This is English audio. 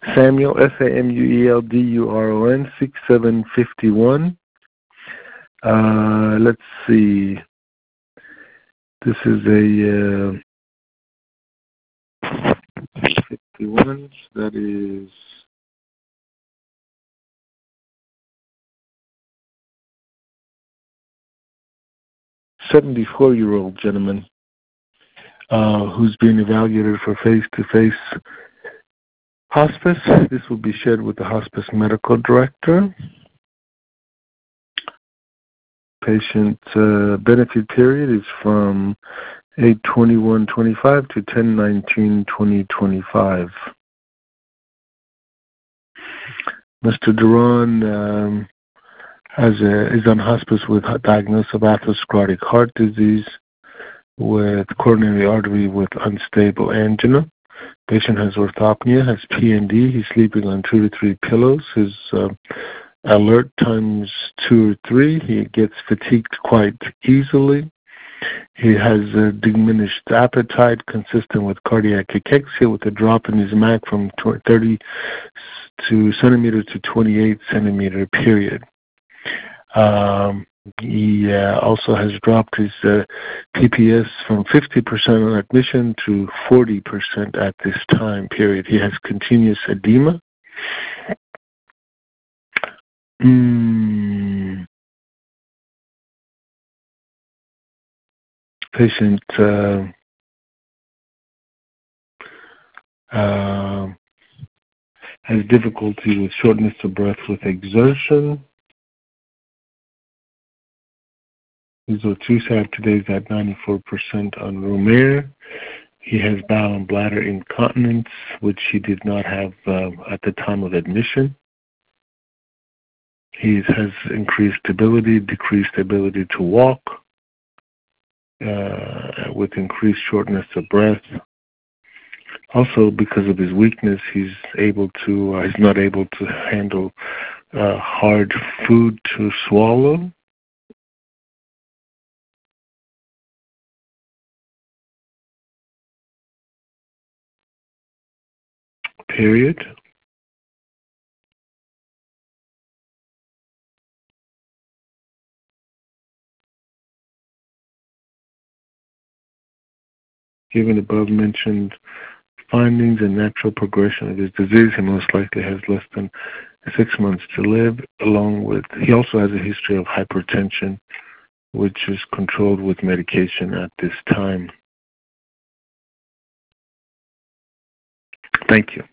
Samuel, Samuelduron, 6751. Let's see. This is a 51. That is 74-year-old gentleman who's being evaluated for face-to-face hospice. This will be shared with the hospice medical director. Patient benefit period is from 8/21/25 to 10/19/2025. Mr. Duran is on hospice with a diagnosis of atherosclerotic heart disease with coronary artery with unstable angina. Patient has orthopnea, has PND. He's sleeping on 2 to 3 pillows. His alert times 2 or 3. He gets fatigued quite easily. He has a diminished appetite consistent with cardiac cachexia with a drop in his MAC from 30 centimeter to 28 centimeter period. He also has dropped his PPS from 50% on admission to 40% at this time period. He has continuous edema. Patient has difficulty with shortness of breath with exertion. His O2 sat today is at 94% on room air. He has bowel and bladder incontinence, which he did not have at the time of admission. He has increased ability, decreased ability to walk, with increased shortness of breath. Also, because of his weakness, he's not able to handle hard food to swallow. Period. Given above mentioned findings and natural progression of his disease, he most likely has less than 6 months to live, he also has a history of hypertension, which is controlled with medication at this time. Thank you.